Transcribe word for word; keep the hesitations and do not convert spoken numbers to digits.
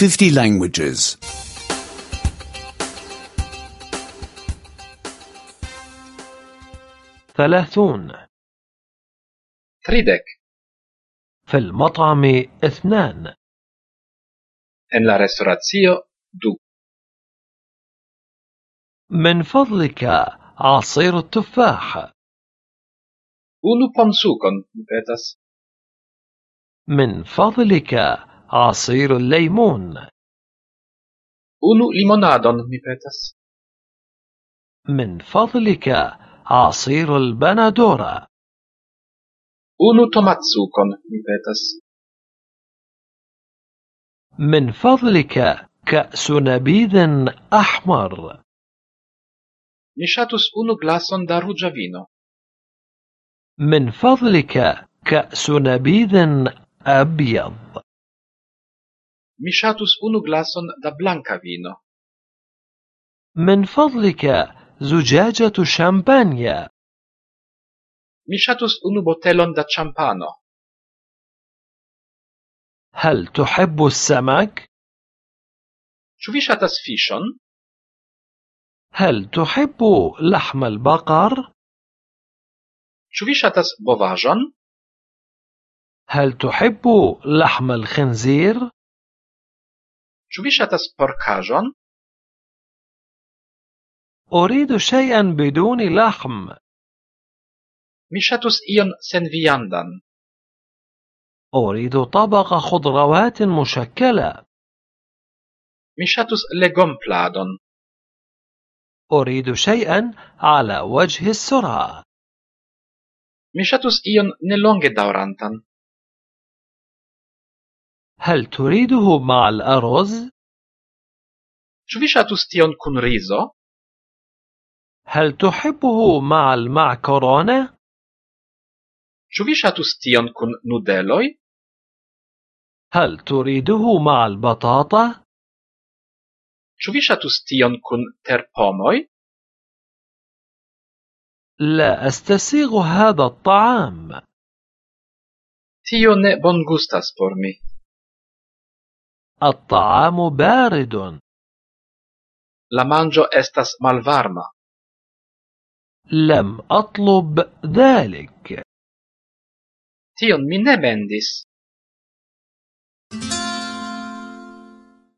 fifty languages. ثلاثون. tridek. في المطعم اثنان. En la restauracio du. من فضلك عصير التفاح. Unu pomsukon, mi petas. من فضلك عصير الليمون. Unu limonadon, mi petas. من فضلك عصير البندورة. Unu tomatsukon, mi petas. من فضلك كأس نبيذ أحمر. Mi ŝatus unu glason da ruĝa vino. من فضلك كأس نبيذ أبيض. Mi ŝatus unu glason da blanka vino. من فضلك زجاجة شامبانيا. Mi ŝatus unu botelon da ĉampano. هل تحب السمك؟ Ĉu vi ŝatas fiŝon? هل تحب لحم البقر؟ Ĉu vi ŝatas bovaĵon? هل تحب لحم الخنزير؟ Ĉu vi ŝatas porkaĵon? أريد شيئا بدون لحم. Mi ŝatus ion senviandan. أريد طبق خضروات مشكلة. Mi ŝatus legompladon. أريد شيئا على وجه السرعة. Mi ŝatus ion nelonge daŭrantan. هل تريده مع الأرز؟ Ĉu vi ŝatus tion kun rizo? هل تحبه مع المعكرونة؟ Ĉu vi ŝatus tion kun nudeloj? هل تريده مع البطاطا؟ Ĉu vi ŝatus tion kun terpomoj? لا أستسيغ هذا الطعام. Tio ne bongustas por mi. الطعام بارد. La manĝo estas malvarma. لم أطلب ذلك. Tion mi ne mendis.